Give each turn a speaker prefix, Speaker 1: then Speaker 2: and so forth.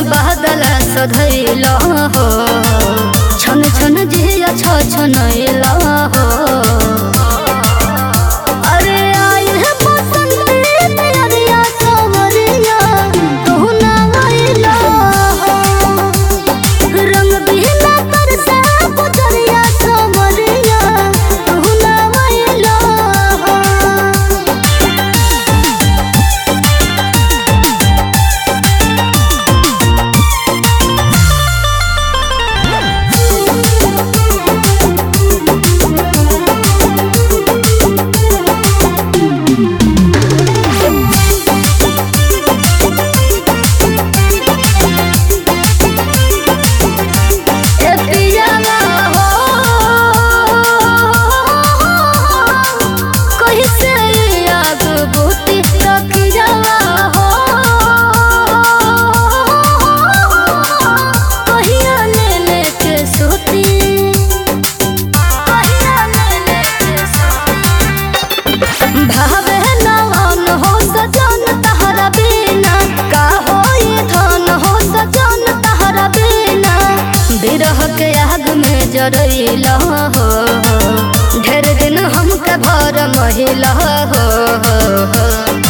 Speaker 1: बादल सधैल हो छन छन जिया छ छनैल हो अरे आई है बसंत प्यारिया सवरिया तू ना आइल हो रंग बिना कर से पुजरिया सवरिया तू ना आइल हो बिरह के आग में जरैल हो ढेर दिन हमके भर महिला हो